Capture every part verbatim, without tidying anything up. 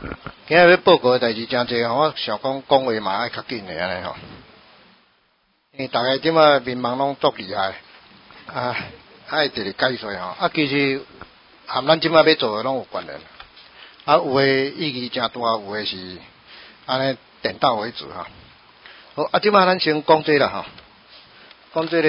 今日要报告的代志真侪吼，我想讲讲话嘛爱较紧的安尼吼。因为大家即马民望拢足厉害，啊，爱直直解说吼。啊，其实含咱即马要做的拢有关联。啊，有诶意义真大，有诶是安尼点到为止哈。好，啊，即马咱先讲这啦吼，讲这个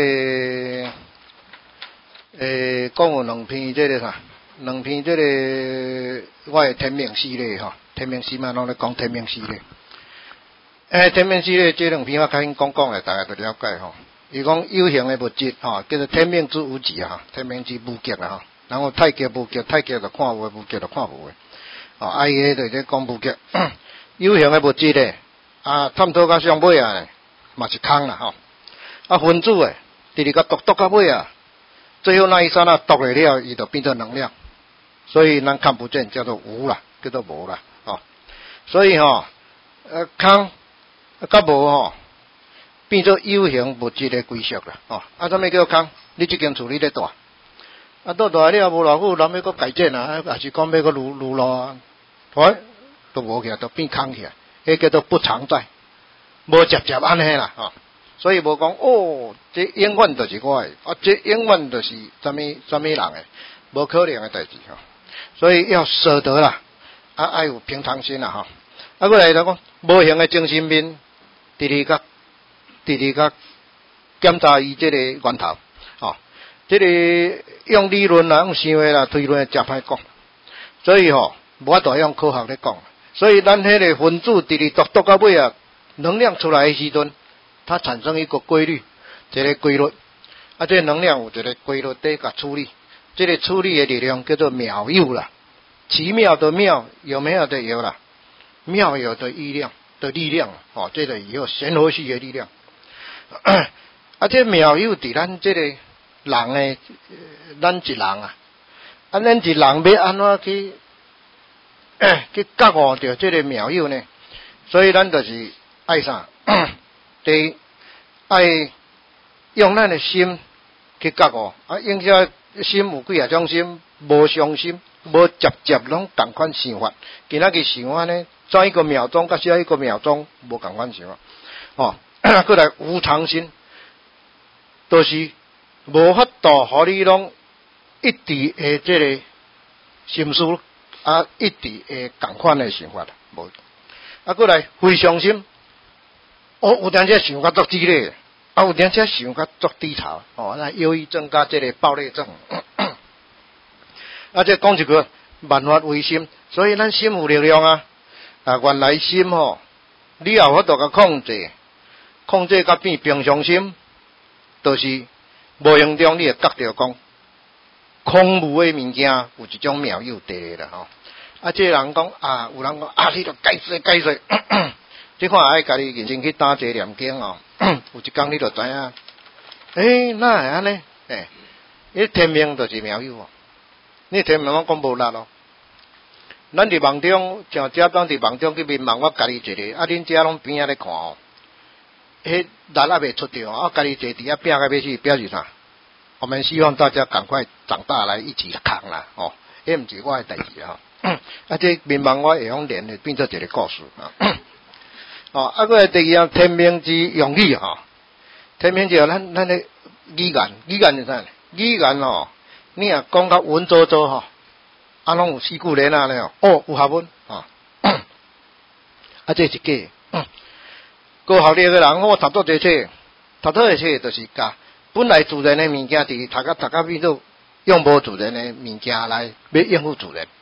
诶，讲有两篇这个啥，两篇这个我诶天命系列吼。天命史嘛，拢咧讲天命史咧。诶，天命史咧，这两篇我较先讲讲诶，大家都了解吼。伊讲有形诶物质吼，叫做天命之无极啊，天命之无极啊吼。然后太极无极，太极就看有诶，无极就看无诶。哦，啊伊迄就咧讲无极，有形诶物质咧，啊探讨到上尾啊，嘛是空啦吼。啊分子诶，直直甲读读到尾啊，最后那一刹那读了了，伊就变成能量，所以咱看不见，叫做无啦，叫做无啦。哦，所以吼、哦，呃，空甲无吼，变做有形物质的归属啦。哦，啊，什么叫空？你即间厝你咧住，啊，住大了无偌久，人要搁改建啊，还是讲要搁愈愈落啊，哎，都无起来，都变空起来，迄叫做不常在，无直接安尼啦。哦，所以无讲哦，这永远就是我的，啊，这永远就是什么什么人的，无可能的代志吼。所以要舍得啦。啊，爱有平常心啦吼。啊，过来就讲无形的精神面，直直甲直直甲检查伊即个源头，哦，即、这个用理论啦、用想的啦、推论真歹讲，所以吼、哦，无法度用科学咧讲。所以咱迄个分子直直读读到尾啊，能量出来的时阵，它产生一个规律，一个规律。啊，这个能量有一个规律在甲处理，这个处理的力量叫做妙有啦。奇妙的妙，有没有的有啦，妙有的力量的力量，哦，这个有玄学系的力量。啊，这妙有伫咱这个人诶，咱一人啊，啊，咱一人要安怎去去觉悟着这个妙有呢？所以咱就是爱啥？第一，爱用咱的心去觉悟，啊，用这心有几啊种心，无伤心。无直接拢同款想法，今仔日想法呢，上一个秒钟甲下一个秒钟无同款想法，哦，过来无常心，都、就是无法度互你拢一直诶即个心思啊，一直诶同款诶想法啦，无。啊，过来非常心，哦，有当时想法足激烈，啊，有当时想法足低潮，哦，那忧郁症甲即个暴力症。啊，这讲一句，万法唯心，所以咱心有力量啊！啊，原来心吼、哦，你也有法度甲控制，控制甲变平常心，就是无形中你会觉着讲，空无的物件有一种妙有伫啦吼。啊，这人讲啊，有人讲啊，你着解释解释，即看爱家己认真去打坐念经哦，有一工你就知影，诶，哪会安尼？诶，伊天命就是妙有哦。你听问我讲无力咯？咱伫梦中，像遮当伫梦中去面望我家己一个，啊，恁遮拢边仔咧看哦，迄力也未出着，啊，家己坐伫遐拼个要死，表示啥？我们希望大家赶快长大来一起扛啦，哦，迄毋是我诶代志啊，啊，这面望我会用练诶，变做一个故事啊，哦，啊，过来第二样天命之用语吼，天命就咱咱诶语言，语言是啥？语言哦。你若讲较文绉绉吼，啊，拢有四句联啊咧哦，有学问吼，啊，这是假。高学历的人，我读多侪册，读多侪册就是甲本来自然的物件，伫读甲读甲变做用无自然的物件来要应付自然。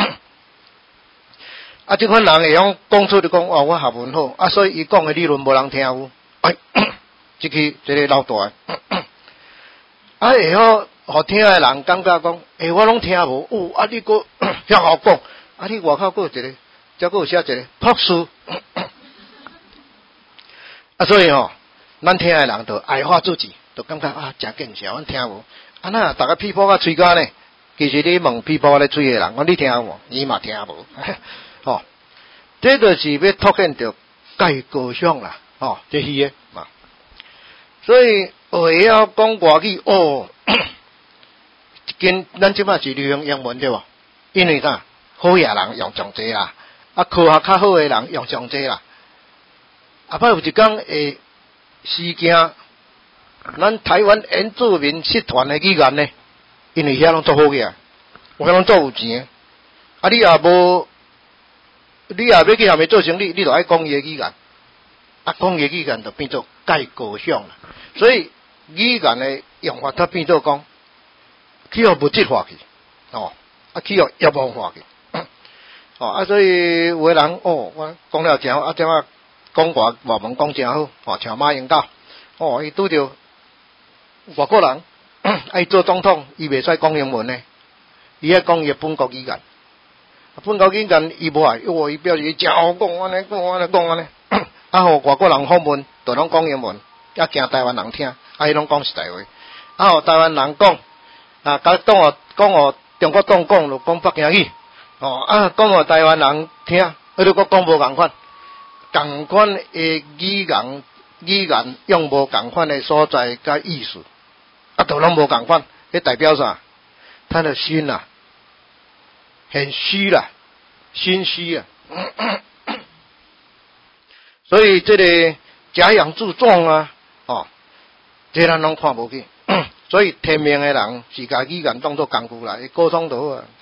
啊，这款人会用讲出就讲哦，我学问好，啊，所以伊讲的理论无人听有，哎，即个一个老大的，啊，会晓。互听诶人感觉讲，诶、欸，我拢听无，哦，啊，你个遐好讲，啊，你外口佫有一个，则佫有写一个博士，啊，所以吼、哦，咱听诶人就爱发自己，就感觉啊，真见笑，阮听无，啊那逐个屁股甲喙干呢，其实你问屁股咧喙诶人，讲你听无，伊嘛听无，吼、哦，这就是要凸显着介高尚啦，吼、哦，这是诶嘛，所以会晓讲外语哦。跟咱即摆是流行英文对无？因为啥？好野人用上济啦， 啊，科学较好诶人用上济啦。啊，摆有一工诶事件，咱台湾原住民社团诶语言呢，因为遐拢做好个啊，有遐拢做有钱。啊，你也无，你也要去下面做生意，你著爱讲伊诶语言。啊，讲伊诶语言就变做介高尚啦。所以语言诶用法，它变做讲，去互物质化去，哦，啊去互业务化去。哦啊，所以有个人哦，我讲了真好，啊，这啊讲外外文讲真好，哦，像马英九，哦，伊拄着外国人爱做总统，伊袂使讲英文呢，伊爱讲伊本国语言，本国语言伊无爱，哦，伊表示真好讲安尼讲安尼讲安尼，啊，互外国人访问，就拢讲英文，啊，惊台湾人听，啊，伊拢讲实在话，啊，互台湾人讲，啊，甲当我讲互中国党讲，就讲北京语。哦啊，讲互台湾人听，迄个国讲无共款，共款诶语言语言用无共款诶所在甲意思，啊，都拢无共款，迄代表啥？他的心啊，很虚啦，心虚啊。所以这个假洋自壮啊，哦，这咱拢看无去。所以天命诶人是甲语言当作工具来沟通就好啊。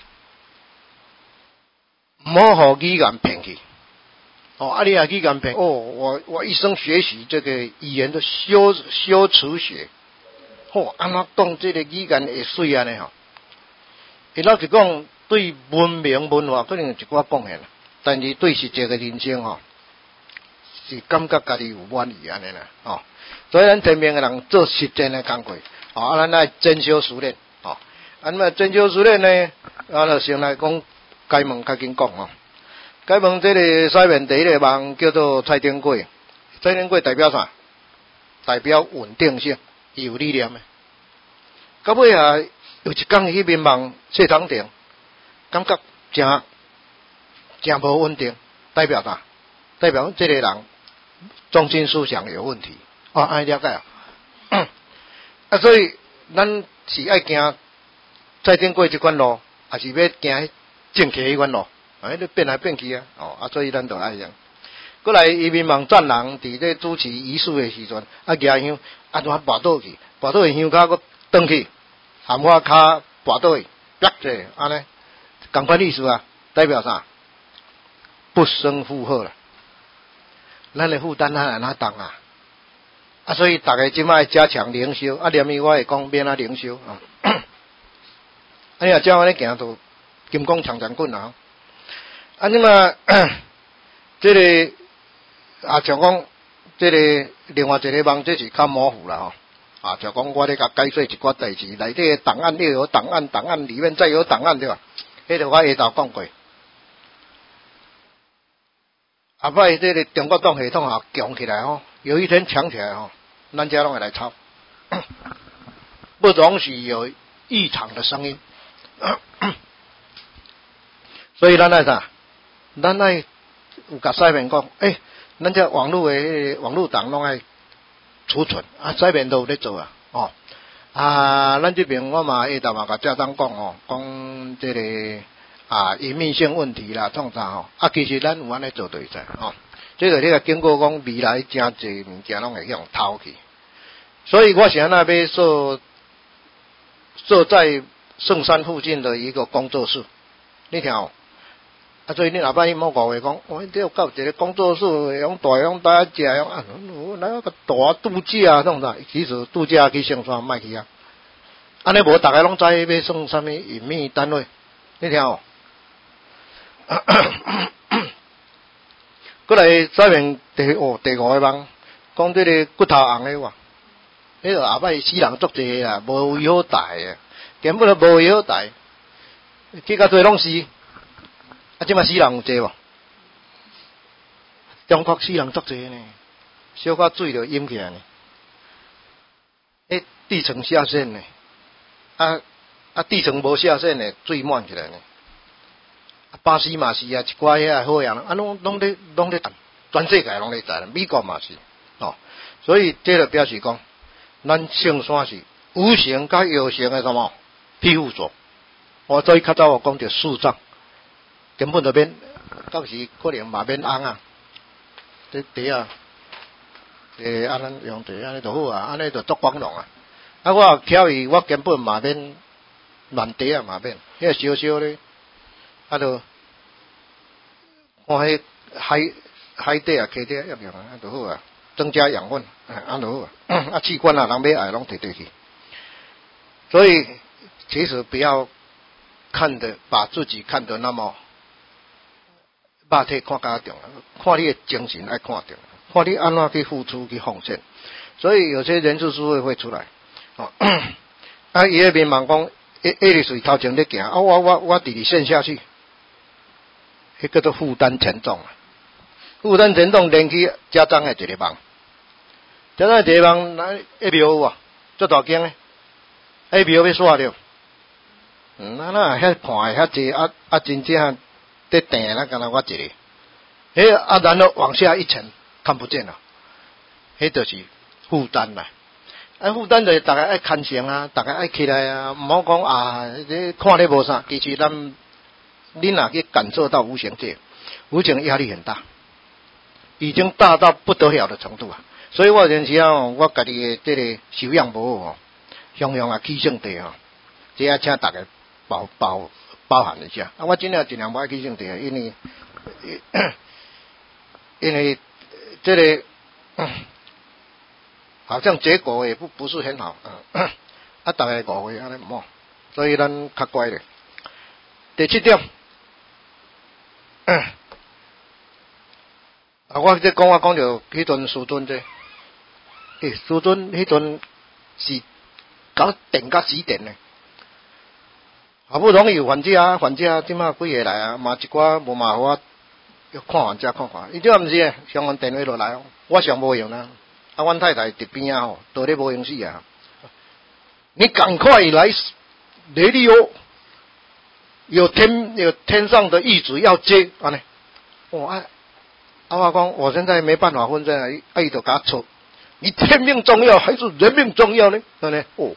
唔好互语言骗去，哦，啊你啊语言骗，哦，我我一生学习这个语言的修修辞学，哦，安怎讲这个语言会水安尼吼？伊老实讲，对文明文化可能有一寡贡献啦，但是对实际嘅人生吼，是感觉家己有满意安尼啦，哦，所以咱天命嘅人做实践嘅工作，哦，啊咱来真修熟练，哦，啊那真修熟练呢，啊就先来讲。解问较紧讲哦，解问这个西面第一个梦叫做蔡丁贵，蔡丁贵代表啥？代表稳定性，有力量的。到尾啊，有一天迄面梦谢长廷，感觉真真无稳定，代表啥？代表这个人中心思想有问题。哦，安尼了解啊。啊，所以咱是爱行蔡丁贵这款路，还是要行正确迄款路，啊，迄变来变去啊，哦，啊，所以咱就爱样。过来，伊民望赞人伫咧主持仪式诶时阵，啊，举香，啊，怎跋倒去，跋倒去香骹，佫转去，含我骹跋倒去，啪者，安尼，共款意思啊，代表啥？不胜负荷啦，咱诶负担咱安怎重啊？啊，所以大家即摆加强灵修，啊，连伊我会讲免啊灵修啊，哎呀，照安尼行都。金光长长棍啊！啊，那么这个啊，像讲这个另外一个梦，这是较模糊啦吼。啊，就讲我咧甲解说一寡代志，内底档案又有档案，档案里面再有档案对吧？迄个我下头讲过。啊，摆这个中国党系统啊强起来吼，有一天强起来吼，咱家拢会来抄，不容许有异常的声音。所以咱爱啥？咱爱有甲西面讲，诶、欸，咱这网络诶网络档拢爱储存，啊，西面都有咧做啊，哦，啊，咱这边我嘛下头嘛甲家长讲哦，讲这个啊隐秘性问题啦，创啥吼，啊，其实咱有安尼做对在，哦，这个你个经过讲未来真侪物件拢会向偷去，所以我是安那边设设在圣山附近的一个工作室，你听哦。啊，所以你若摆去某个话讲，我这有搞一个工作室，用大用大食，用啊，来个大度假，弄啥？其实度假去上山卖去啊。安尼无，大家拢知要送什么隐秘单位？你听哦。过来下面第哦第五个梦，讲这个骨头红的话，迄个后摆死人足济啊，无位好大啊，根本就无位好大，去到最拢是。啊，即马死人有济无？中国死人足济呢，小可水就淹起来呢。诶，地层下陷呢，啊啊，地层无下陷呢，水满起来呢。巴西嘛是啊，一寡遐好样，啊拢拢咧拢咧全世界拢咧在，美国嘛是，哦，所以这就表示讲，咱圣山是无形甲有形的什么庇护所。我再较早我讲着树葬。根本就免到时可能嘛免红啊，这茶啊，诶，安尼用茶安尼就好啊，安尼就足光荣啊。啊，我巧伊，我根本嘛免乱茶啊嘛免，迄个烧烧咧，啊就看迄海海底啊、溪底啊一样啊，就好啊，增加养分，安就好啊。啊，器官啊，人要爱拢摕摕去。所以其实不要看的把自己看得那么肉体看较重，看你的精神爱看重，看你安怎去付出去奉献。所以有些人事书会会出来，哦，啊，伊迄面问讲，一一日水头前咧行，啊，我我我直直陷下去，迄叫做负担沉重啊。负担沉重，连去家长的一个梦，家长一个梦，那一庙有啊，足大间诶。迄庙要煞了，嗯，那那遐看遐济啊啊，真正在订那敢若我一个，迄啊，然后往下一层看不见了，迄就是负担啦。啊，负担就是大家爱看成啊，大家爱起来啊，毋好讲啊，你看咧无啥，其实咱你若去感受到无形界，无形压力很大，已经大到不得了的程度啊。所以我有阵时啊，我家己的这个修养无好哦。向向啊，起性地吼，这要请大家包包包含一下。啊，我尽量尽量不爱起性地，因为因为这个、嗯、好像结果也不不是很好啊。啊，大家误会安尼唔好，所以咱较乖咧。第七点，嗯、啊，我这讲我讲着迄阵师尊这，诶，师尊迄阵是。搞电甲死电呢，好不容易有患者啊，患者即马几个来啊，嘛一寡无嘛好啊，要看患者看看，伊即马毋是诶，上完电话落来，我上无用啦，啊，阮太太伫边啊吼，倒咧无用死啊，你赶快来雷利欧，有天有天上的玉子要接，安尼，哦啊，啊我讲我现在没办法分身，啊伊就甲我吵。你天命重要还是人命重要呢？对呢？哦，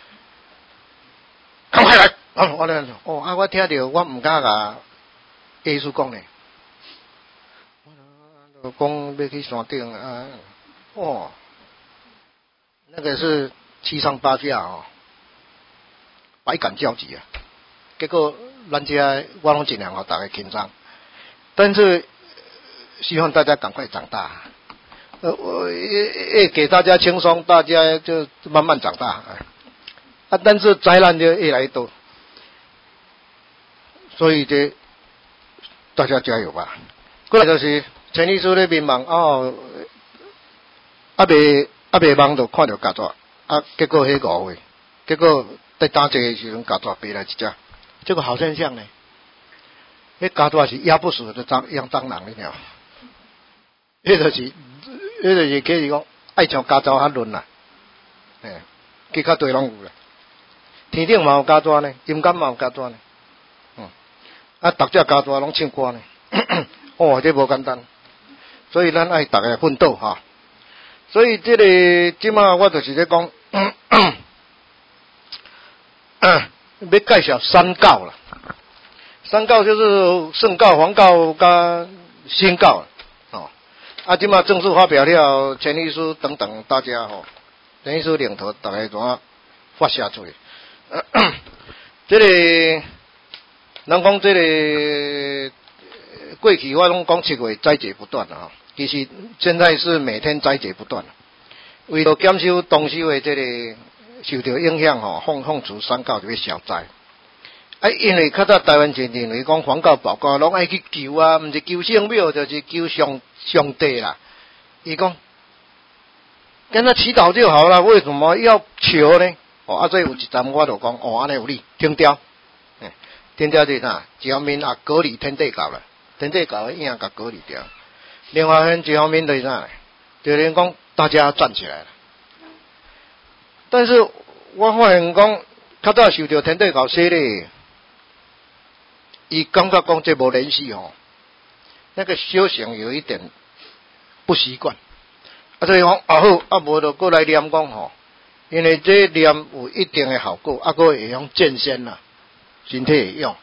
赶快来！啊，我咧哦，啊，我听着，我唔敢甲耶稣讲呢。我讲要去山顶啊，哦，那个是七上八下哦，百感交集啊。结果咱家我拢尽量互大家紧张，但是希望大家赶快长大。呃，我也也给大家轻松，大家就慢慢长大啊。但是灾难就越来越多，所以这大家加油吧。过来就是陈律师咧面忙哦，啊未啊未忙就看到胶纸，啊结果迄五位，结果在打这个时阵胶纸飞来一只，这个好现象呢。迄胶纸是压不死的蟑养蟑螂，你知道？迄就是。迄就是其实讲爱像胶纸较润啦，诶，其他地拢有啦。天顶嘛有胶纸呢，阴间嘛有胶纸呢，嗯，啊，逐只胶纸拢唱歌呢，哦，这无简单，所以咱爱大家奋斗哈。所以这个即马我就是咧讲，要介绍三告啦，三告就是圣告、皇告加宣告。啊，即马正式发表了陈律师等等，大家吼、哦，陈律师领头，大家怎啊发射出去？这个人讲这个过去我拢讲七月灾劫不断啊，其实现在是每天灾劫不断。为了减少当时的这个受到影响吼，放放出三告就要消灾。啊，因为较早台湾人认为讲黄告报告拢爱去求啊，毋是求圣庙就是求上上帝啦。伊讲跟他祈祷就好了，为什么要求呢？哦，啊，这有一站我就讲，哦，安尼有理，听调，嗯，听调就是啥？一方面啊，隔离天地教了，天地教的影甲隔离掉。另外一一方面就是啥？就是讲大家站起来了。但是我发现讲，较早受到天地教洗礼。伊感觉讲这无联系吼，那个修行有一点不习惯，啊，所以讲啊好，啊无就过来念讲吼，因为这念有一定的效果，啊，个会用健身啦，身体会用，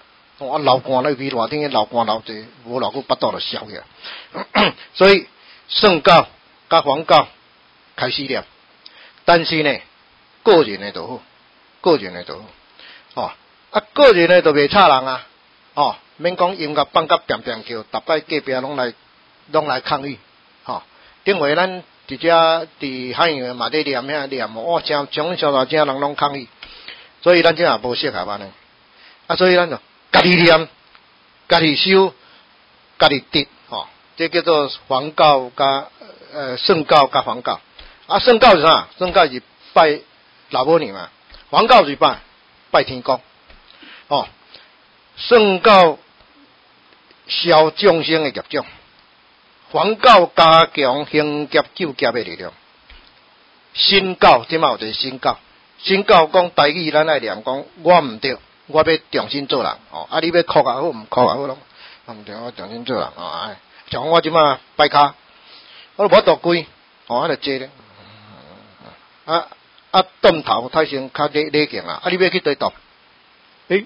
哦，流汗了去热天流汗流济，无偌久巴肚就烧起来。所以圣教甲黄教开始念，但是呢，个人的就好，个人的就好，哦，啊，个人的就袂吵人啊，哦，免讲音乐放甲变变叫，逐摆隔壁拢来拢来抗议，吼。顶回咱伫遮伫海洋嘛咧念遐念，哦，真从小到正人拢抗议，所以咱这也无适合安尼，啊，所以咱就家己念，家己修，家己得，吼，这叫做黄教加呃圣教加黄教，啊，圣教是啥？圣教是拜老母娘嘛，黄教是拜拜天公，哦，圣教消众生的业障，黄教加强行劫救劫的力量。新教即嘛有一个新教，新教讲台语咱爱念讲，我毋对，我要重新做人。哦，啊你要哭也好，毋哭也好咯，啊毋对，我重新做人。哦，哎，像我即嘛摆骹，我都无倒跪，哦，啊就坐咧，啊啊顿头太先较礼礼敬啊，啊你要去对倒？诶。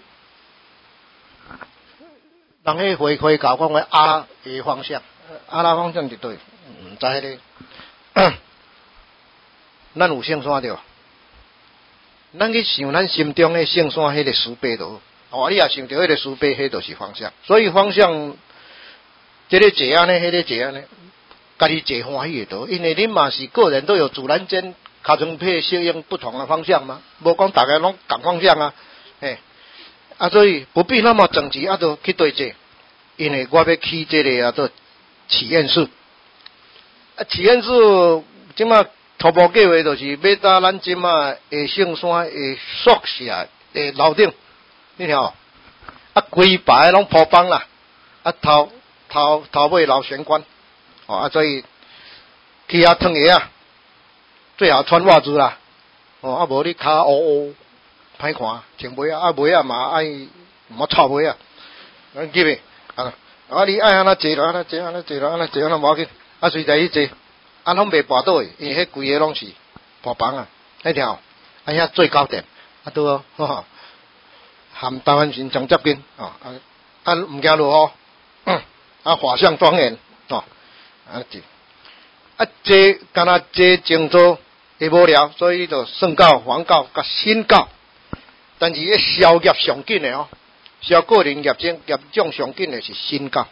人迄回回教讲为阿拉的方向，阿拉方向是对，毋知迄个。咱有圣山着，咱去想咱心中的圣山迄个慈悲就好。哦，你也想着迄个慈悲，迄就是方向。所以方向，这个坐安尼，迄个坐安尼，家己坐欢喜就好。因为恁嘛是个人都有自然间卡成配适应不同的方向嘛，无讲大家拢同方向啊，嘿。啊，所以不必那么整齐，啊，都去对坐，因为我要去这个啊，做体验室。啊，体验室即马初步计划就是要搭咱即马下圣山的宿舍的楼顶，你听哦，啊，规排拢铺板啦，啊，头头头尾留玄关，哦，啊，所以去遐脱鞋啊，最好穿袜子啦，哦，啊，无你骹乌乌。歹看，穿袜啊，啊袜啊嘛爱，毋好臭袜啊，咱记袂？啊，啊你爱安怎坐就安怎坐，安怎坐就安怎坐，安怎无要紧，啊随在去坐，啊拢袂跋倒去，因为迄规个拢是破房啊，迄条，啊遐最高点，啊拄好，吼，含台湾省长接近，哦，啊啊毋惊落雨，嗯，啊画像庄严，哦，啊坐，啊坐敢若坐静坐会无聊，所以就圣教、黄教甲新教。但是迄消业上紧的哦，消个人业障业障上紧的是新教，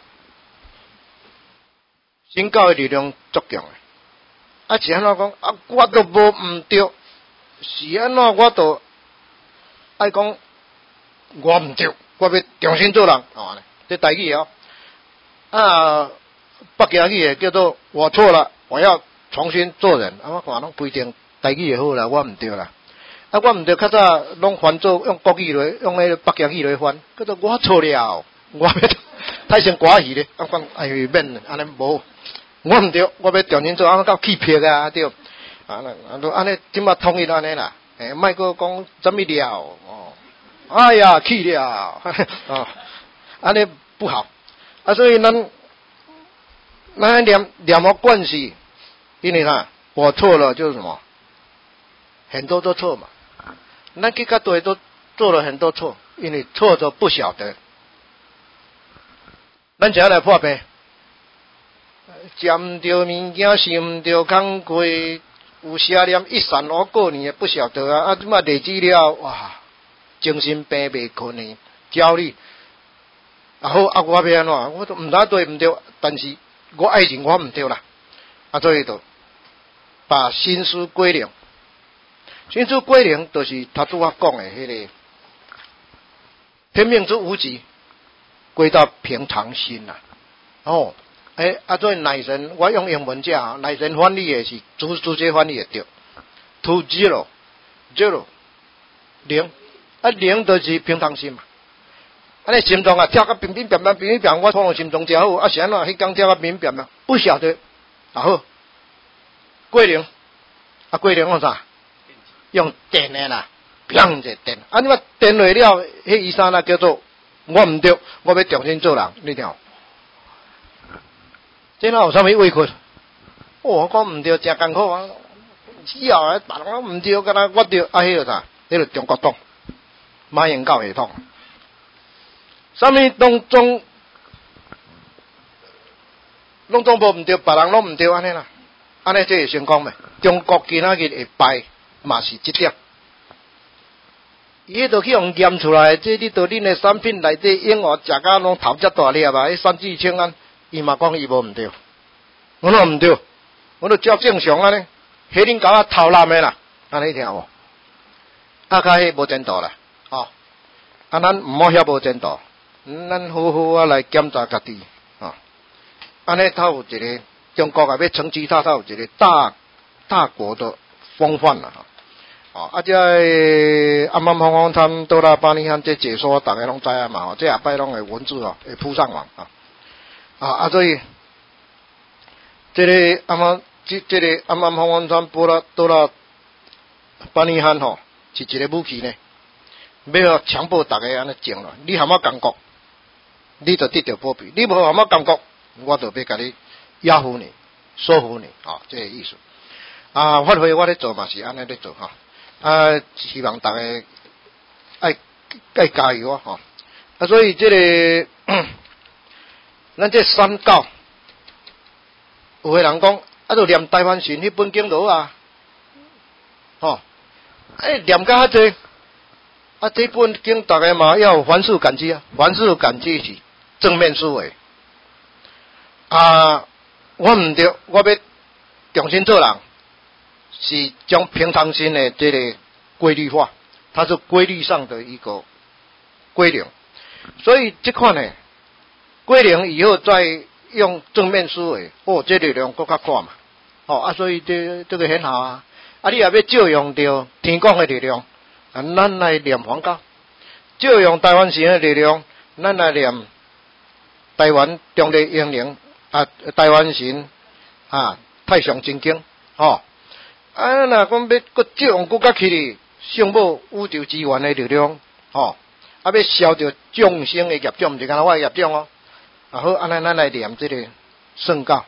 新教的力量足强的。啊是安怎讲？啊，我都无毋对，是安怎我都爱讲我毋对，我要重新做人哦，这台语哦。啊，北京语的叫做我错了，我要重新做人。啊，我看拢不一定台语就好啦，我毋对啦。啊，我毋对，较早拢翻做用国语来，用迄个北京语来翻，叫做我错了，我要太成寡语咧。啊，讲哎呦免，安尼无，我毋对，我要重新做，安到气魄啊，对，啊，啊都安尼，即马统一安尼啦，诶，莫个讲怎么了，哦，哎呀，气了，哦，安尼不好，啊，所以咱咱念念好关系，因为啥，我错了就是什么，很多都错嘛。咱去较对都做了很多错，因为错都不晓得。咱只要来破病，食毋着物件，是毋着工过，有邪念一闪而过，你也不晓得啊！啊，即马累积了，哇，精神病袂困呢，焦虑。啊好，啊我要安怎？我都毋知对毋对，但是我爱情我毋对啦，啊所以就把心思归零。心思归零，就是他拄我讲的迄个天命之无极，归到平常心啦。哦，诶，啊，做乃神，我用英文讲，乃神翻译的是直直接翻译的对 ，to zero zero 零，啊零就是平常心嘛。啊，你心脏啊跳个乒乒乓乓，乒乒乓，我看心脏真好，啊是安怎？迄天跳个乒乒乓乓，不晓得，啊好，归零，啊归零用啥？用电的啦，砰一下电，啊你嘛电落了，迄医生啦叫做我毋对，我要重新做人，你听。这哪有啥物委屈？哦，我讲毋对，真艰苦啊！以后啊，别人讲毋对，敢若我对，啊，迄个啥？迄个中国党马英九系统。 啥物拢总拢总无毋对，别人拢毋对安尼啦，安尼这会成功袂？中国今仔日会败，嘛是即点。伊迄都去用验出来，这你到恁的产品内底永华食甲拢头遮大粒啊！迄三聚氰胺，伊嘛讲伊无毋对，我哪毋对？我都照正常安尼，迄恁搞啊偷懒的啦，安尼听无？啊，较迄无前途啦，哦，啊，咱毋好遐无前途，咱好好啊来检查家己，哦，安尼才有一个中国啊要成其他，才有一个大大国的风范啦。哦，啊，这暗暗红红他们都来帮你看这解说，大家拢知啊嘛，这下摆拢会文字哦，会铺上网啊，啊啊，所以这个暗暗这这个暗暗红红他们都来都来帮你看吼，是一个武器呢，要强迫大家安尼种咯，你含我感觉，你就得到保庇；你无含我感觉，我就要甲你压服你、说服你啊，这个意思。啊，发挥我咧做嘛是安尼咧做哈。啊，希望大家爱爱加油啊！吼，啊，所以这个咱这三教，有个人讲，啊，就念台湾神迄本经罗啊，吼，哎，念甲较济，啊，这本经大家嘛要有凡事感激啊，凡事感激是正面思维啊，我毋对，我要重新做人。是将平常心的这个规律化，它是规律上的一个归零，所以这款呢，归零以后再用正面思维，哦，这力量更较大嘛，哦啊，所以这这个很好啊，啊，你也要借用到天公的力量，啊，咱来念黄教，借用台湾神的力量，咱来念台湾中的英灵啊，台湾神啊，太上真经，哦。啊，若讲要搁借用搁较起哩，圣母宇宙之源的力量，吼，啊，要消掉众生的业障，毋是干那我的业障哦。啊好，安尼咱来念这个圣教，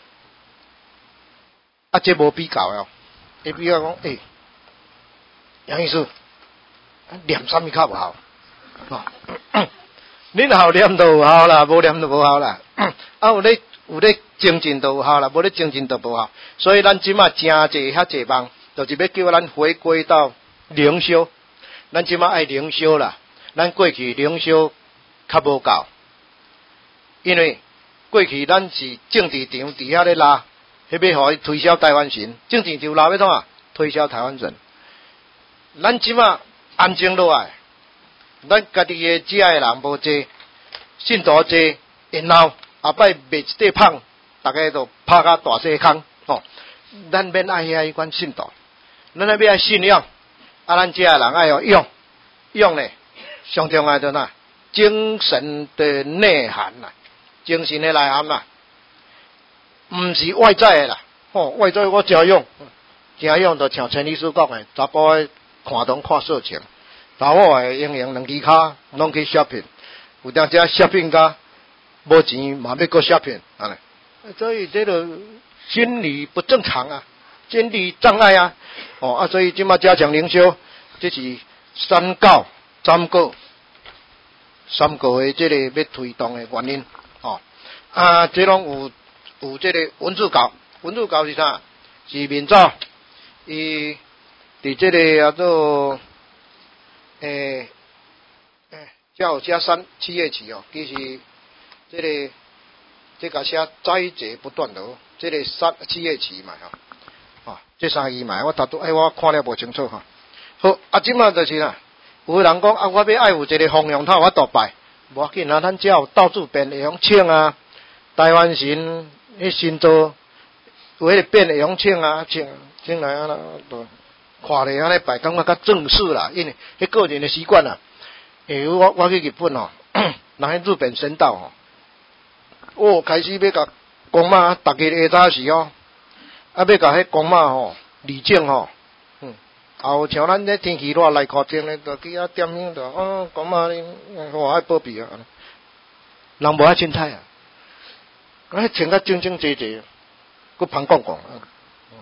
啊，这无比较哦。伊比较讲，诶、欸，杨医师，念啥物较无效？哦，恁好念就有效啦，无念就无效啦。啊，有咧。有咧精进就有效啦，无咧精进就无效。所以咱即马真济遐济梦，就是要叫咱回归到灵修。咱即马爱灵修啦，咱过去灵修较无够，因为过去咱是政治场伫遐咧拉，迄要互伊推销台湾神，政治场拉要创啊，推销台湾神。咱即马安静落来，咱家己诶遮诶人无济，信徒济，然后。后摆卖一块胖，大家都拍甲大细空吼。咱免爱遐迄款信徒，咱那要爱信仰，啊，咱遮人爱要用用呢，上重要的呐，精神的内涵呐，精神的内涵呐，毋是外在的啦，吼、哦，外在我真用，真用就像陈律师讲的，查甫诶看东看色情，查某诶用用两支骹拢去 shopping， 有当遮 shopping 家。无钱嘛要搁诈骗，安尼，所以这个心理不正常啊，心理障碍啊，哦啊，所以即马加强灵修，这是三教三个三个的这个要推动的原因，哦啊，这拢有有这个文字教，文字教是啥？是明早伊伫这个叫做诶诶，叫加三七月起哦，其实。这个这个写灾劫不断的，这个三七月起嘛吼，啊，这三个嘛，我大都哎，我看了无清楚哈。好，啊，即马就是啦，有人讲啊，我要爱有一个方向头，我倒拜，无要紧啊，咱只要到处变会用请啊，台湾神迄神座有迄个变会用请啊，请请来啊，都看咧安尼拜，感觉较正式啦，因为迄个人的习惯啦。诶，我我去日本哦，那迄日本神道哦。哦，开始要甲公妈，逐日下早时哦，啊，要甲迄公妈吼理正吼，嗯，后像咱这天气热来靠近咧，就去遐点香着，哦，公妈你我爱保庇啊，人无爱凊彩啊，啊，穿甲正正齐齐，佫芳光光，哦，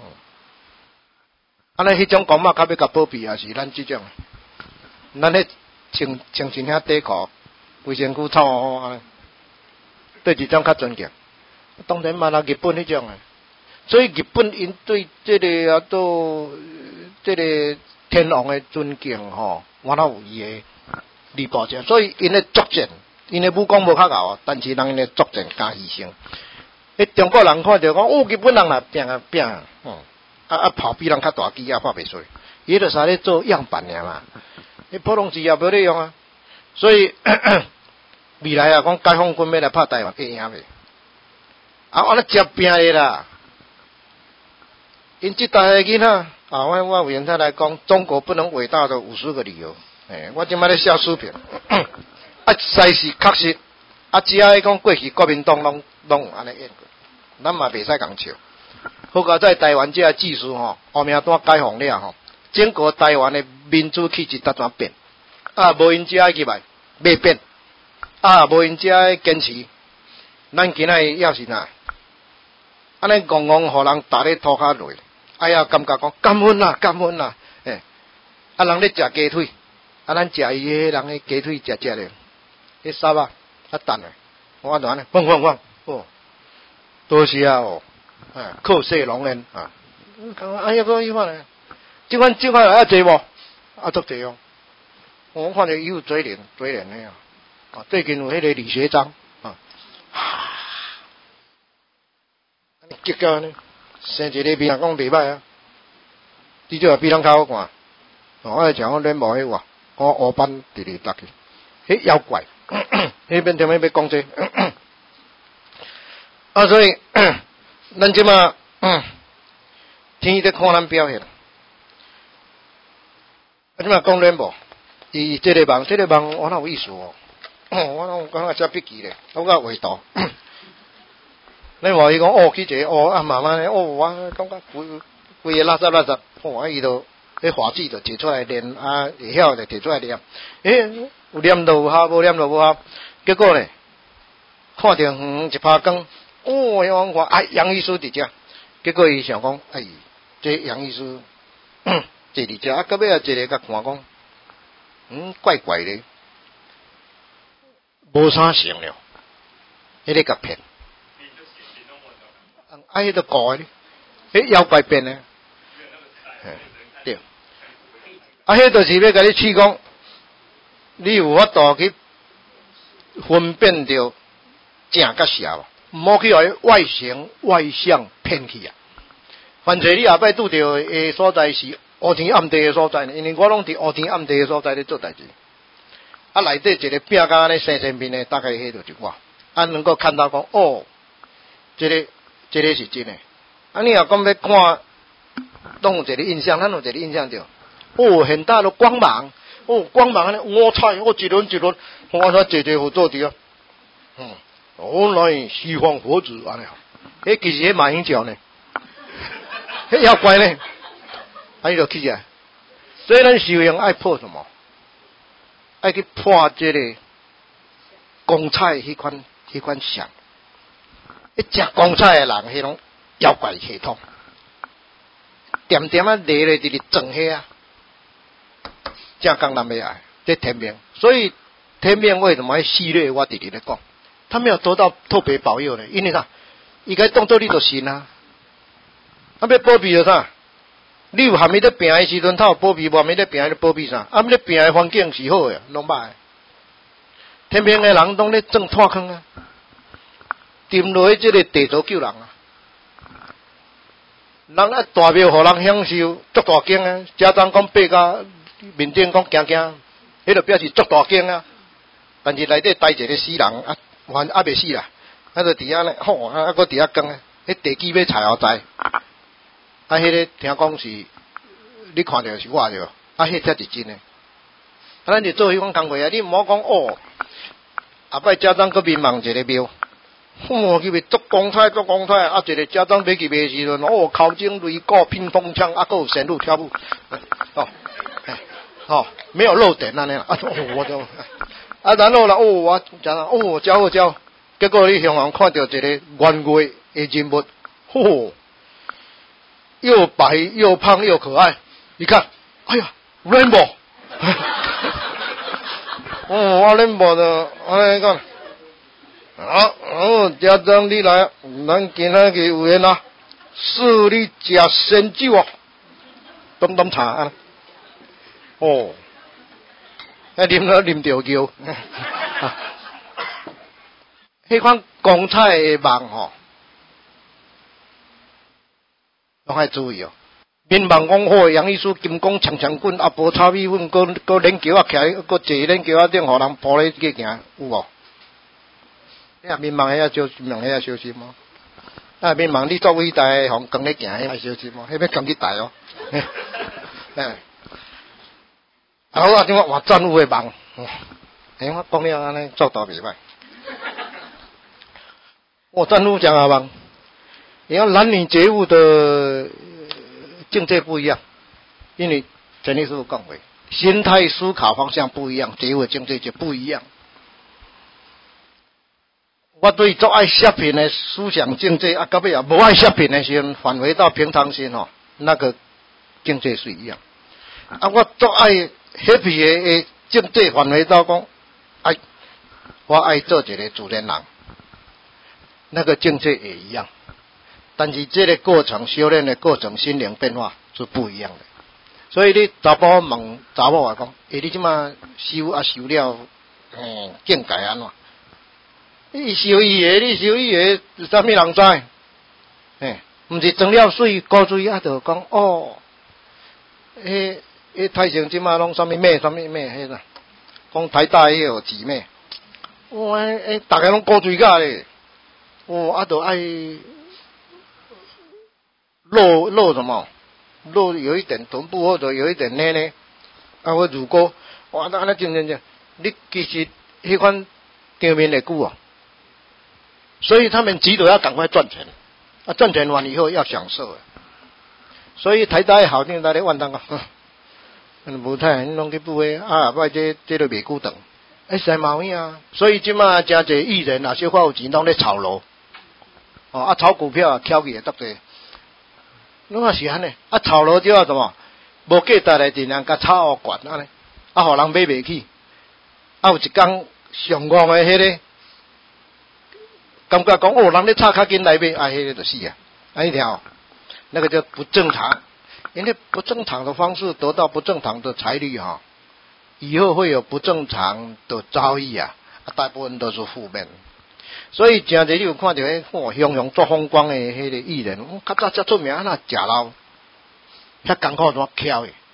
安尼迄种公妈较要甲保庇啊，是咱即种，咱咧穿穿一领短裤， 卫生区臭吼安尼，对一种较尊敬。当然嘛，那日本迄种诶，所以日本因对这个啊都这个天皇诶尊敬吼，我那有伊诶李宝剑，所以因诶作战，因诶武功无较牛，但是人因诶作战加牺牲。迄中国人看着讲，哦，日本人啦，拼啊拼啊，嗯，啊啊跑比人较大机啊，跑袂衰，伊著是咧做样板尔嘛，迄普通机也无咧用啊，所以咳咳未来啊，讲解放军要来拍台湾，会赢袂？啊，我咧接拼诶啦，因即代诶囡仔，啊，我我原他来讲，中国不能伟大的五十个理由，诶、欸，我即摆咧写书评，啊，实是确实。啊，只要讲过去国民党拢拢安尼演过，咱嘛袂使共笑。好佳在台湾这个技术吼，后面单解放了吼，整个台湾的民主气质搭怎变？啊，无因遮去来，未变。啊，无因遮坚持，咱今仔要是哪？安尼戆戆，互人打咧涂骹落，哎呀，感觉讲感恩啦，感恩啦，诶、欸，啊，人咧食鸡腿，啊，咱食伊迄人诶鸡腿食食咧，迄沙啊。啊，等诶，我就安尼，放放放，哦，多谢啊哦，哎，口色龙恩啊，哎呀，个伊款咧，即款即款啊济无？啊，足济哦，我看着伊有嘴脸，嘴脸诶啊，啊，最近有迄个李学章啊，结果呢，生一个比人讲袂歹啊，至少比人较好看，我来讲我脸无迄话，我乌斑直直搭去，迄妖怪。那边他们要讲这，啊，所以咱即马，嗯，天在看咱表现。啊，即马讲联无，伊这个梦，这个梦我哪有意思哦？我哪有感觉写笔记咧，我甲画图。你话伊讲哦，去一个哦，啊慢慢咧，哦，我感觉规规个垃圾垃圾，哦，伊都迄画纸就摕出来练，啊，会晓就摕出来练。诶，有念就有效，无念就无效。结果呢，看着远一拍光，哦，我看哎，杨医师伫遮，结果伊想讲，哎，这杨医师坐伫遮，啊，到尾啊，一个甲看讲，嗯，怪怪咧，无啥成了，迄个甲骗，啊，迄个搞咧，迄妖怪变咧，对，啊，迄就是要甲你试讲，你有法度去分辨着正甲邪无？毋好去互外形外向骗去啊！凡是你后摆拄着诶所在是乌天暗地诶所在呢，因为我拢伫乌天暗地诶所在咧做代志。啊，内底一个饼干安尼生生面诶，大概迄就是我。啊，能够看到讲哦，这个这个是真诶。啊，你若讲要看，拢有一个印象，咱有一个印象着。哦，很大的光芒。哦，光芒安尼五彩，哦，一轮一轮，我说坐坐好做滴啊。嗯，原来西方佛子安尼，迄其实迄马英九呢，迄妖怪呢，安尼就起来。所以咱修行爱破什么？爱去破这个光彩迄款迄款相。一食光彩的人，迄种妖怪系统，点点啊热咧，直直整迄啊。正讲南北爱，这天命，所以天命为什么会系列？我直直咧讲，他没有得到特别保佑呢，因为啥？伊该当做你就信啊，啊要保庇着啥？你有含伊咧病的时阵，他有保庇，无含伊咧病咧保庇啥？啊，咧病的环境是好的，拢歹。天命的人拢咧种炭坑啊，沉落去这个地图救人啊。人啊大庙，互人享受足大景啊！家长讲爬甲面顶讲行行，迄就表示足大景啊。但是内底待一个死人啊，还还未死啦，啊，就伫遐咧，吼，啊，搁伫遐讲咧，迄地基要踩后在，啊，迄个听讲是，你看着是我着，啊，迄才是真诶。啊，咱就做迄款工课啊，你毋好讲哦，后摆家长搁面望一个庙。哦，去卖足光彩，足光彩！啊，一个家长买去卖时阵，哦，口径雷鼓乒乓枪，啊，搁有神路跳舞，哦，哎，哦，没有漏点安尼啦，啊，哦，我就，啊，然后啦，哦，我讲啦，哦，教好教，结果你向人看到一个圆月的人物，嚯、哦，又白又胖又可爱，你看，哎呀 ，Rainbow， 哦，我恁无着安尼讲。好，哦，家长你来，咱今仔日有缘啊，赐你食仙酒哦，冬冬茶啊。哦，迄啉了啉着尿。迄款光彩的梦吼，拢爱注意哦。面梦讲好，杨医师金光长长棍，阿婆炒米粉，搁搁链桥啊徛，搁坐链桥啊顶，互人抱咧去行，有无？你啊面梦迄个小梦，迄个小心哦。啊面梦你作伟大的红光咧行，迄个小心哦，迄要扛去大哦。哎，好啊，怎么话战有的梦？哎，我讲了安尼做大袂歹。我战有讲啊梦，你看男女觉悟的境界不一样，因为陈律师傅讲过，心态思考方向不一样，觉悟的境界就不一样。我对做爱摄品的思想境界啊，到尾啊无爱摄品的时候，返回到平常心哦，那个境界是一样。啊，我做爱 happy 的境界返回到讲，哎，我爱做一个自然人，那个境界也一样。但是这个过程修炼的过程，心灵变化是不一样的。所以你查甫问查某话讲，诶、欸，你即马修啊修了，嗯，境界安怎？你修伊个，你修伊个，啥物人知？诶，毋是装了水高水啊，就讲哦，迄迄太上即马拢啥物咩啥物咩迄个，讲台大迄个姊妹，哇，诶，逐个拢高水甲咧，哦，啊，就爱露露什么？露有一点臀部或者有一点内内，啊，我如果哇，那那真真真，你其实迄款场面会久啊。所以他们急着要赶快赚钱，啊，赚钱完以后要享受啊。所以台大好听，大家万当啊，嗯，无太拢去补诶，啊，摆这这都袂久长，哎，是毛影啊。所以即马真侪艺人啊，小可有钱拢咧炒楼，哦，啊，炒股票啊，挑起得多，拢啊是安尼，啊，炒楼就要什么，无价值来尽量甲炒高悬安尼，啊，互人买袂起，啊，有一工上旺诶迄个。感觉讲哦，人咧炒较紧来买，啊，迄个就死啊！啊，一条，那个叫不正常，因为不正常的方式得到不正常的财力哈，以后会有不正常的遭遇啊，大部分都是负面。所以真侪你有看到迄哦，雄雄做风光的迄个艺人，较早才出名，那食老，遐艰苦怎巧的？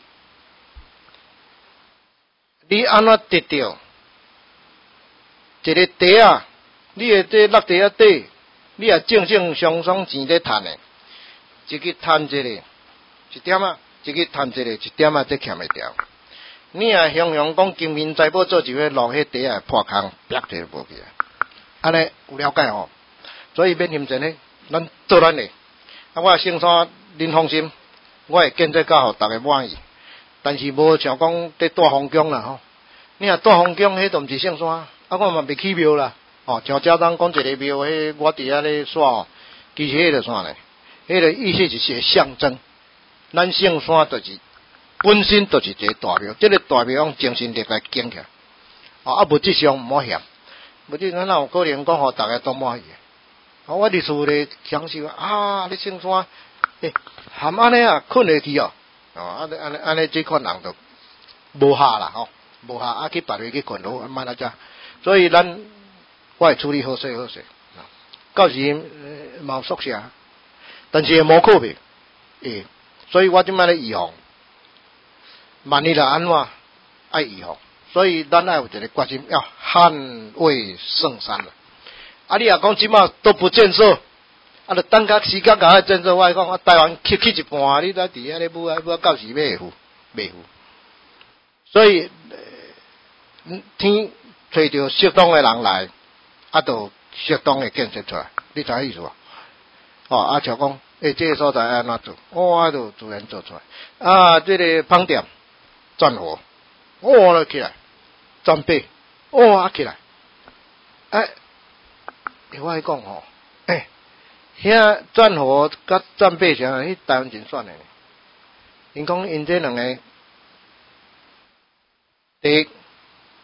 你安怎得到一个地啊？你会在落地啊底，你也正正双双钱在赚的，一个赚一个，一点啊，一个赚一个，一点啊，这欠袂掉。你也形容讲金银财宝做一回落迄地啊破空，啪就无去啊。安尼有了解吼，所以免心真诶，咱做咱的。啊，我先说恁放心，我会建设到互大家满意，但是无像讲在大风宫啦吼。你若大风宫迄都毋是圣山，啊，我嘛袂起庙啦。哦，像家长讲一个庙，迄我伫遐咧说，其实迄个啥呢？迄个意思就是象征，咱圣山就是本身就是一个大庙，这个大庙用精神力来建起来。哦，啊，物质上毋好嫌，物质上哪有可能讲互大家都满意？哦，我伫厝咧享受啊，你圣山，诶，含安尼啊，困会去哦，哦，安尼安尼安尼，这款人就无下啦，吼，无下啊，去别位去困落，慢来遮，所以咱。我会处理好势好势，到时嘛有宿舍，但是无可避，诶，所以我即摆咧预防，万一若安怎爱预防，所以咱爱有一个决心，要捍卫圣山啦。啊，你若讲即摆都不建设，啊，就等甲时间甲建设，我讲啊，台湾去去一半，你在伫遐咧舞啊舞到时袂赴袂赴，所以天找着适当的人来。啊，就适当的建设出来，你知影意思无？哦，啊，像讲，诶、欸，这个所在安怎做？哦，啊，就自然做出来。啊，这个饭店转火，哦，了起来，转背，哦，啊起来。哎、欸，我讲吼，诶、欸，遐转火甲转背啥？迄台湾真算诶。因讲因这两个，第一，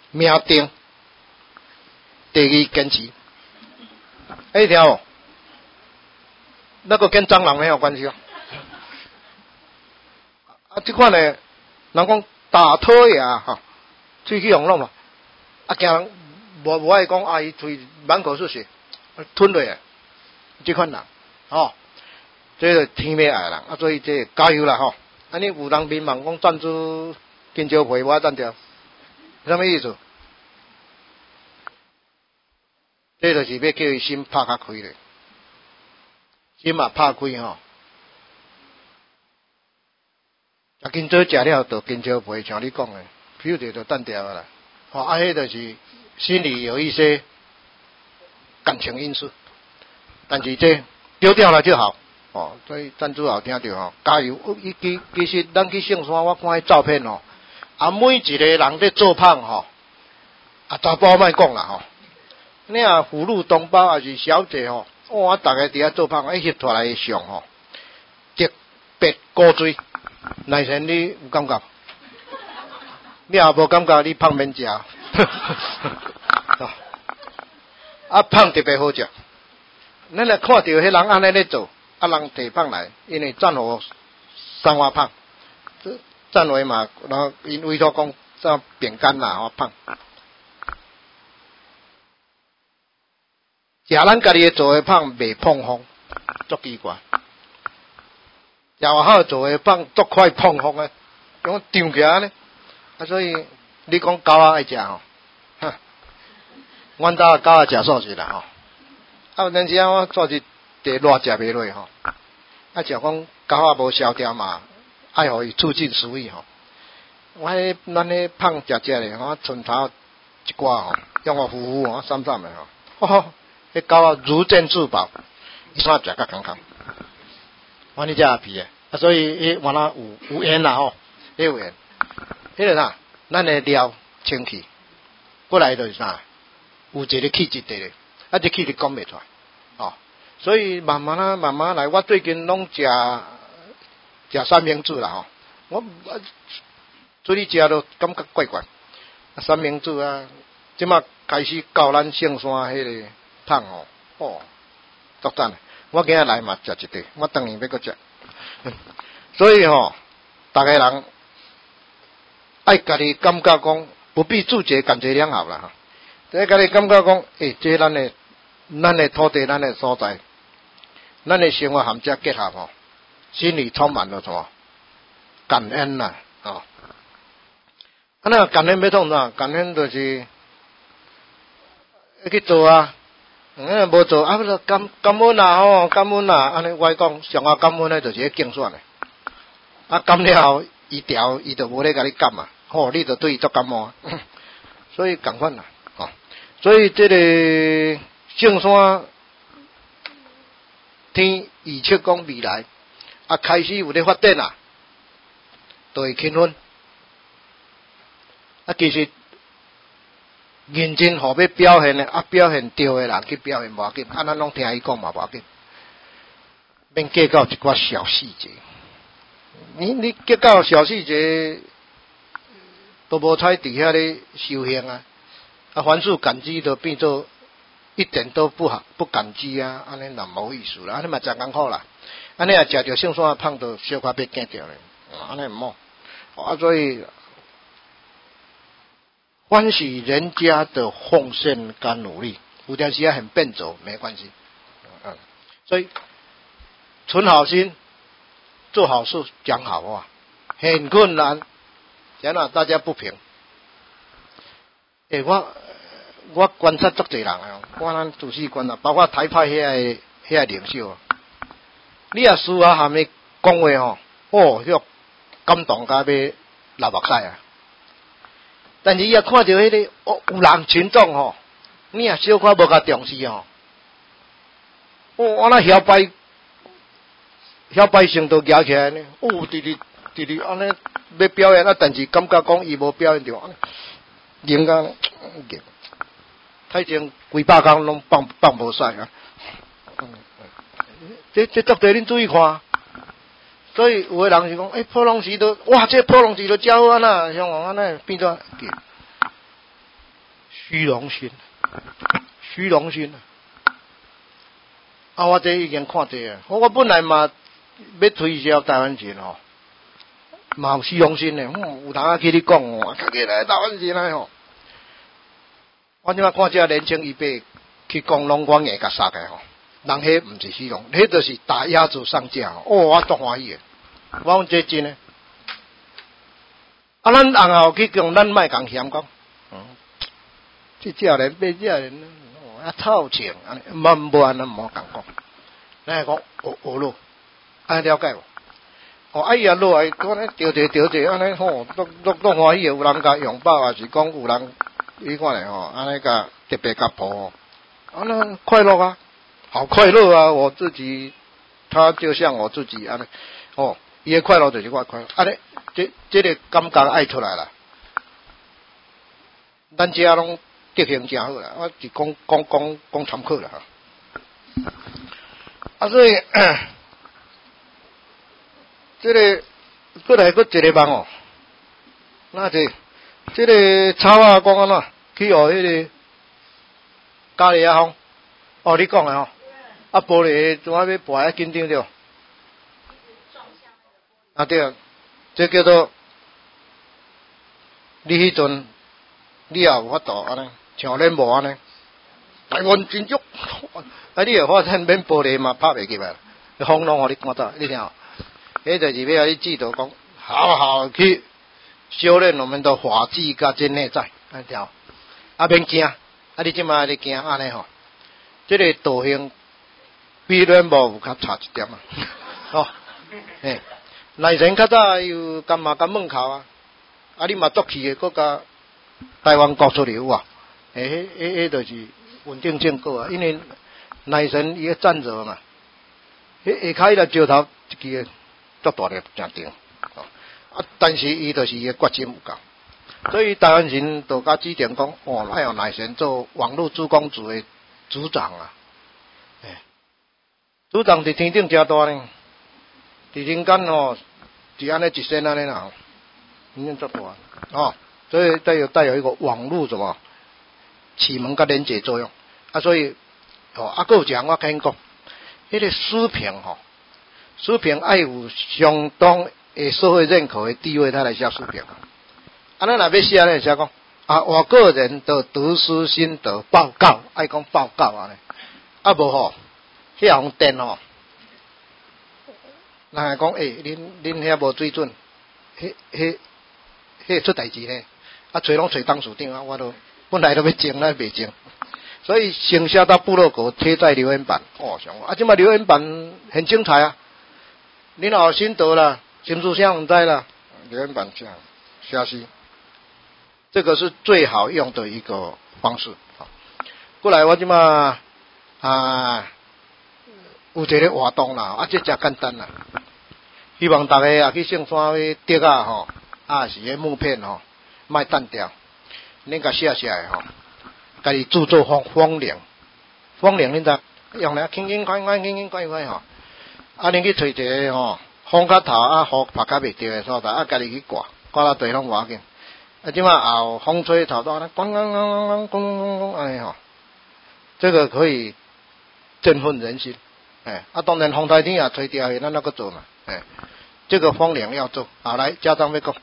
命定，第二坚持。哎，听哦，那个跟蟑螂没有关系哦。啊，这款呢，人讲大讨牙哈，喙去用弄嘛，啊，惊人无无爱讲啊，伊喙满口是血，吞落来，这款人，哦，这个天命爱人，啊，所以这加油啦吼！安尼有人民望讲赞助金蕉皮，我赞掉，什么意思？这就是要叫伊心拍较开咧，心嘛拍开吼。啊，今朝食了就金蕉皮，像你讲的，皮就就淡掉啦。哦，啊，迄就是心里有一些感情因素，但是这丢掉了就好。哦，所以赞助好听着吼，加油！伊其其实咱去圣山，我看迄照片吼，啊，每一个人咧做胖吼，啊，查甫莫讲啦吼，你啊，福禄同胞还是小姐吼，哇，逐个伫遐做胖，一翕出来相吼，特别高水。内神你有感觉？你也无感觉？你胖免食，啊胖特别好食。咱来看到迄人安尼咧做，啊人摕胖来，因为战火三花胖，战火嘛，然后因为托讲这饼干啦，吼胖。食咱家己做诶胖，袂碰风，足奇怪。食外口做诶放足快碰风诶，用张起来呢。啊，所以你讲狗仔爱食吼，哼，阮兜狗仔食素食啦吼。啊，有阵时啊，我做是地热食袂落吼。啊，就讲狗仔无消掉嘛，爱互伊促进食欲吼。我迄咱迄胖食食咧，我村头一寡吼，用我呼呼吼，散散诶吼，吼吼，迄狗仔如见至宝，伊煞食甲康康。我你遮皮诶，啊，所以迄原来有有缘啦吼，迄有缘。迄个啥，咱诶料清气，过来就是啥，有一个气质伫咧，啊，这气质讲袂出来，哦，所以慢慢啊，慢慢来，我最近拢食食三明治啦吼，我做你食都感觉怪怪，啊，三明治啊，即马开始教咱圣山迄个汤吼，哦，足赞。我今日来嘛食一块，我当然要搁食。所以吼，逐个人爱家己感觉讲，不必注解感觉良好啦哈。在家己感觉讲，诶、欸，这咱的咱的土地，咱的所在，咱的生活含遮结合吼，心里充满了什么感恩呐、啊，哦。啊，那感恩要创啥？感恩就是要去做啊。嗯，无做啊，不感感恩啊吼，感恩啊，安尼我讲上啊感恩咧，就是迄竞选咧。啊，感了后，伊调伊就无咧甲你感啊，吼，你就对伊作感恩，所以共款啦，吼。所以这个圣山天预测讲未来啊，开始有咧发展啊，就会轻分。啊，其实。认真互要表现的啊，表现对的人去表现无要紧，啊，咱拢听伊讲嘛无要紧，免计较一寡小细节。你你计较小细节，都无采伫遐咧修行啊，啊，凡事感激就变做一点都不好不感激啊，安尼就无意思啦，安尼嘛真艰苦啦，安尼也食着圣山胖到小可要惊掉咧，安尼唔好，啊，所以。欢喜人家的奉献跟努力，有点时很笨拙，没关系。嗯，所以存好心，做好事，讲好话，很困难，然后大家不平。诶、欸，我我观察足侪人啊，我咱主席观察，包括台派遐个遐个领袖，你也输啊，下面讲话吼，哦，迄感动甲要流目屎啊！但是伊也看到迄个哦，有人群众吼，你也小可无甲重视吼，哦，我那摇摆摇摆声都摇起来呢，哦，直直直直安尼要表演啊，但是感觉讲伊无表演着，人家太前几百工拢放放无晒啊，嗯，这这足多恁注意看。所以有的人是讲，诶、欸，破龙石都，哇，这破龙石都教安那，像我安那变做， 虚荣心，虚荣心啊！我这已经看这个，我本来嘛要推销台湾钱吼，嘛有虚荣心的，嗯，有当去你讲哦，家己来台湾钱来吼。我即摆看这年轻一辈去讲，拢我硬甲杀的吼，人迄毋是虚荣，迄就是打鸭子上架哦，我足欢喜的，我讲这真的。啊，咱往后去讲，咱莫共嫌讲，嗯，这少年变少年，啊臭情，安尼，无无安尼无共讲，咱讲学学路，安了解无？哦，哎呀，路哎，讲咧调调调调，安尼吼，都都都欢喜，有人甲拥抱，还是讲有人，你看咧吼，安尼甲特别甲抱，啊那快乐啊，好快乐啊！我自己，他就像我自己安尼，哦。伊诶快乐就是我快乐，安尼，这这个感觉爱出来啦。咱遮拢德行真好啦，我是讲讲讲讲参考啦。啊，所以，这个过来搁一个梦哦，那是这个草啊讲安怎去学迄个咖喱啊风，哦，你讲诶吼，啊，玻璃怎啊要摆啊紧张着？啊对啊，这叫做你迄阵你也有法度安尼，像恁无安尼，台湾真足，啊你会发现免玻璃嘛拍袂起来，风拢互你看到，你听哦，迄就是要你记得讲，好好去修炼我们的法纪甲这内在，安听哦，啊免惊，啊你即摆咧惊安尼吼，这个道行比恁无有较差一点啊，哦，嘿。内神较早有干嘛干门口啊，啊你嘛作去诶，搁甲台湾国出来有啊，诶，迄迄迄就是稳定正果啊，因为内神伊个站着嘛，迄下骹伊来石头一支个足大个正定，啊，但是伊就是伊个决心有够，所以台湾人就甲指定讲，哦，爱用内神做网络主公组诶组长啊，诶，组长伫天顶诚大呢。伫人间吼，是安尼一身安尼啦，已经足大哦，所以带有带有一个网络什么启蒙甲连接作用啊，所以哦，啊，还有一项我甲因讲，迄个书评吼，书评爱有相当诶社会认可诶地位，他来写书评啊。啊，咱若要写咧，写讲啊，我个人的读书心得报告，爱讲报告安尼，啊无吼，迄项电吼。人讲诶，恁恁遐无水准，迄迄迄出代志呢？啊，找拢找当处长啊，我都本来都要争，咱袂争，所以先写到部落格，贴在留言板。哦，上啊，即马留言板很精彩啊！恁若有心得啦，新书箱唔知啦，留言板这样消息，这个是最好用的一个方式。过来，我即马啊。有一个活动啦，啊，这真简单啦。希望大家也去上山去钓啊吼，啊是迄木片吼，莫单掉，恁甲写写诶吼，家己制作风风铃，风铃恁知用来轻轻快快，轻轻快快吼，啊恁去找一个吼，风较头啊，雨拍较袂着诶所在，啊家己去挂，挂到地拢无要紧。啊，即马后风吹头到咧，咣咣咣咣咣咣咣安尼吼，这个可以振奋人心。哎，啊，当然风台天也吹掉，咱那个做嘛，哎，这个风铃要做，好来家长要讲，啊，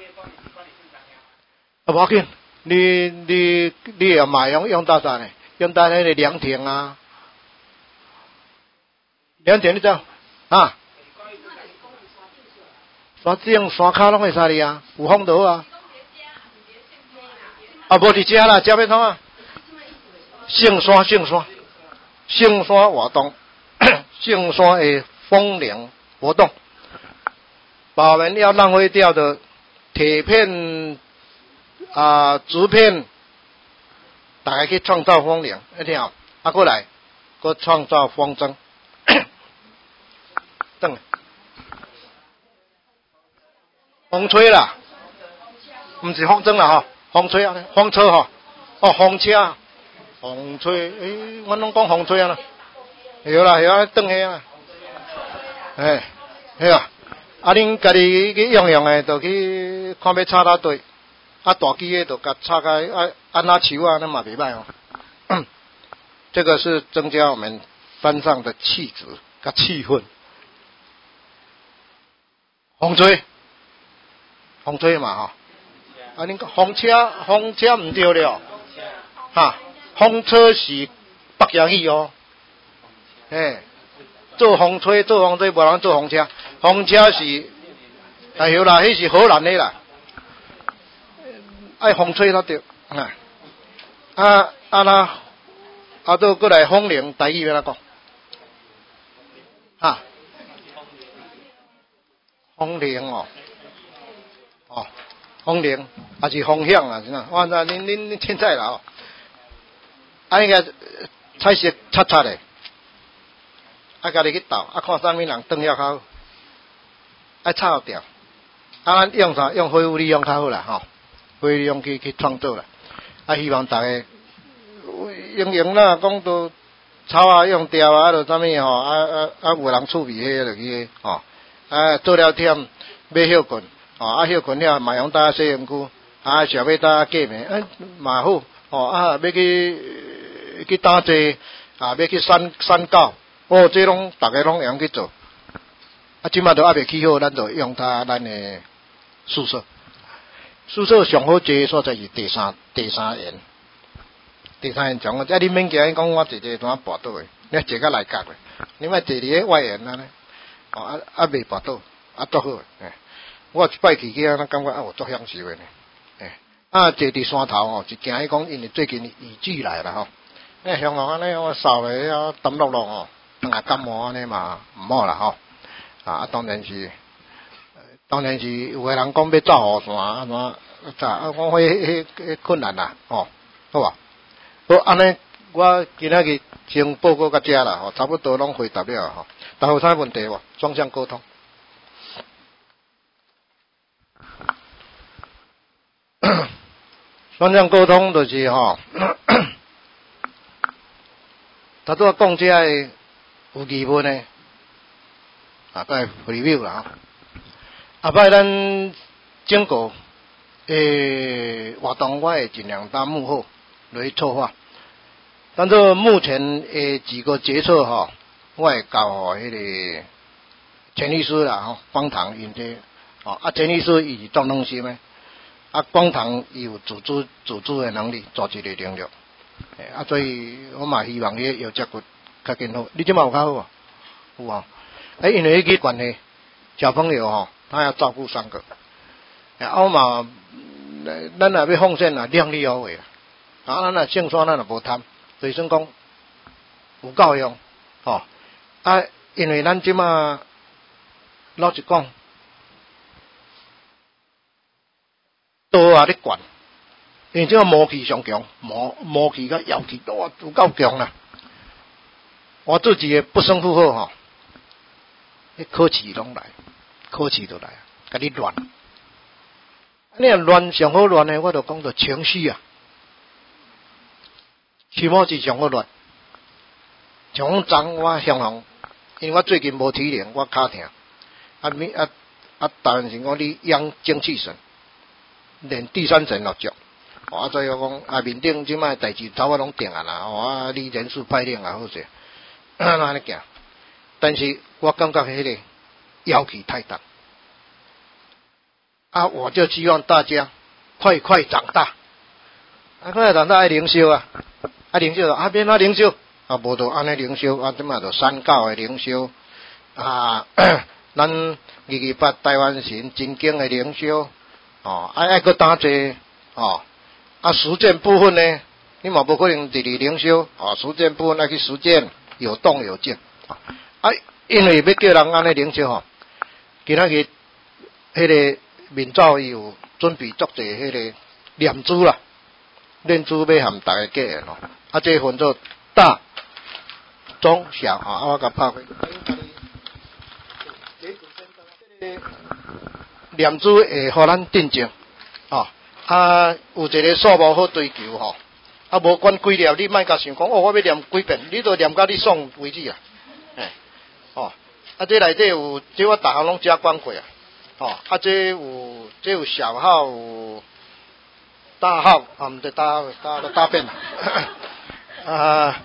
无要紧，你你你要买用用到啥呢？用到那个凉亭啊，凉亭你知道啊？山顶山骹拢会使哩啊，有风倒啊，啊，无伫遮啦，遮要创啊？圣山圣山圣山活动。圣山的风铃活动，把我们要浪费掉的铁片啊、竹片，大家去创造风铃，一听好，啊过来，过创造风筝，等，风吹啦，唔是风筝啦吼，风吹啊，风车吼，哦风车，风吹，诶，我拢讲风吹啊啦。有啦，有啊，转去啊，哎，系啊，啊，恁家己去用用诶，就去看要插到对， 啊大支的就甲拆开，啊按那球啊那嘛袂歹哦。这个是增加我们班上的气质跟气氛。风吹，风吹嘛哈。啊，恁讲风车，风车唔对了，哈，风车是北洋语哦。诶，做风吹，做风吹，无人做风车，风车是，哎呦啦，迄是荷兰的啦，爱风吹才对，啊，啊啊那。啊，都过来风铃，台语要怎讲？哈，风铃哦，哦，风铃还是风响啊？是呐，哇，那恁恁恁凊彩啦哦，啊，那个彩色擦擦的，啊，家己去倒，啊，看啥物人转遐较好，爱擦掉，啊，咱用啥？用废物利用较好啦，吼，废物利用去去创造啦，啊，希望大家。用用啦，讲都草啊用掉啊，啊，就啥物吼，啊啊啊，有人趣味迄落去吼，啊做了忝买休困，吼啊休困了嘛用搭洗身躯，啊想要搭过暝，啊嘛好，吼啊要去去打坐，啊要去散散狗，哦，这拢大家拢会用去做，啊即马都还未起好，咱就用它咱的宿舍，宿舍上好坐的所在是第三第三沿。第三现场，即你免惊讲我坐坐怎跋倒诶，你坐较内角诶，你莫坐伫咧外沿安尼，哦啊啊袂跋倒，啊足好诶。我一摆去去安尼感觉啊有足享受诶呢，诶啊坐伫山头吼，是惊伊讲因为最近雨季来啦吼，诶香港安尼我扫咧啊澹落落吼，啊感冒安尼嘛毋好啦吼，啊当然是，当然是有诶人讲要走雨伞啊怎咋啊我迄迄困难啦吼，好吧。好，安尼我今仔日先报告到遮啦，吼，差不多拢回答了吼。但有啥问题无？双向沟通。双向沟通就是吼，他拄讲遮个有疑问诶，啊，再 review 啦。后摆咱整个诶活动，我会尽量当幕后来策划。但是目前诶几个决策吼，我会交互迄个陈律师啦吼，光堂因这哦啊，陈律师伊是做东西诶，啊光堂伊有组织组织诶能力，组织诶能力，诶啊，所以我嘛希望迄药接骨较更好。你即马有较好啊？有啊，诶，因为迄个关系，小朋友吼，他要照顾三个，诶，啊我嘛，咱若要奉献啊，量力而为啊，啊，咱若胜算咱若无贪。所以算讲有够用，吼啊！因为咱即马老实讲，刀啊咧管，因为即个魔气上强，魔魔气甲妖气都有够强啦。我自己也不胜负荷吼，迄考试拢来，考试都来，甲你乱。你若乱上好乱诶，我就讲到情绪啊。起码是上好乱，像讲昨我向红，因为我最近无体力，我脚疼，啊咪啊啊，但是讲你养精气神，练第三层落脚，啊所以讲啊面顶即摆代志差不多拢定啊啦，啊你人事派领啊好势，安尼行，但是我感觉迄个要求太大，啊我就希望大家快快长大，啊快快长大爱灵修啊。啊，灵修啊，变啊灵修，啊，无就安尼灵修，啊，即嘛就三教诶灵修，啊，咱二二八台湾神真经诶灵修，哦，啊，爱搁打坐，哦，啊，实践部分呢，你嘛无可能直直灵修，啊，实践部分爱去实践，有动有静，啊，因为要叫人安尼灵修吼，今仔日迄个面罩伊有准备足侪迄个念珠啦。念珠要含大家结诶吼，啊，这分做大、中、小啊，啊，我甲拍开。念珠会互咱定静，哦，啊，有一个数目好追求吼，啊，无管几粒，你莫甲想讲哦，我要念几遍，你都念到你爽为止啊，诶，哦，啊，这内底有，这我逐项拢加管过啊，哦，啊，这有，这有小号有。 大号啊，毋对大号，大号大便啦，啊，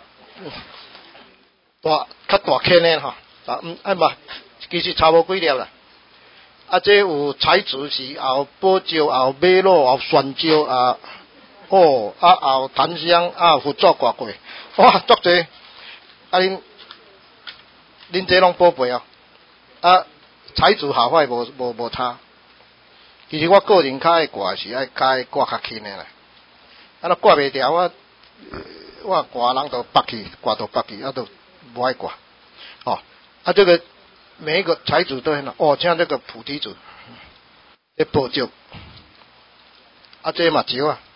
大较大坑的吼，啊嗯啊嘛，其实差无几粒啦。啊，这有彩竹是也有芭蕉，也有马路，也有酸椒啊，哦，啊也有檀香，啊有佛祖挂过，哇，足济，啊恁恁这拢宝贝哦，啊彩竹下坏无无无差，其实我个人较爱挂是爱较爱挂较轻的啦，啊若挂袂掉我，我挂人都拔去，挂都拔去，啊都无爱挂，哦，啊这个。每一个财主都很好哦，像这个菩提子，这芭蕉，啊，这嘛蕉啊，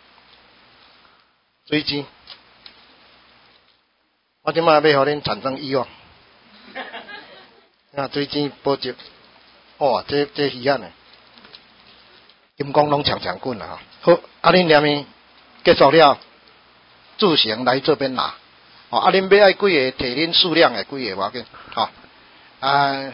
水晶，我即马要互恁产生欲望，啊，水晶芭蕉，哦，这这稀罕诶，金光拢强强滚啦吼，好，啊，恁念伊结束了，自行来这边拿，哦，啊，恁要爱几个摕恁数量诶几个无要紧，吼、哦，啊。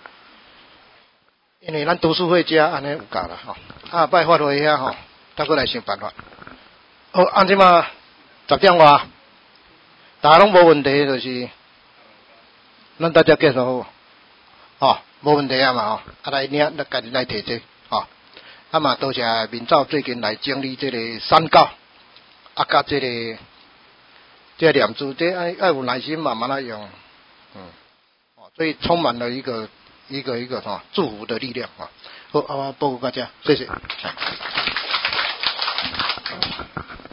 因为咱读书会遮安尼有够啦吼，啊摆发会遐吼，再过来想办法。好，按即嘛十点外，大家拢无问题，就是咱大家介绍好，哦，无问题啊嘛吼，啊来领，来家己来摕这，吼，啊嘛多谢明照最近来整理这个山稿，啊甲这个这个念珠，这爱爱有耐心慢慢来用，嗯，哦，所以充满了一个。一个一个哈祝福的力量啊！好，啊，报告大家，谢谢。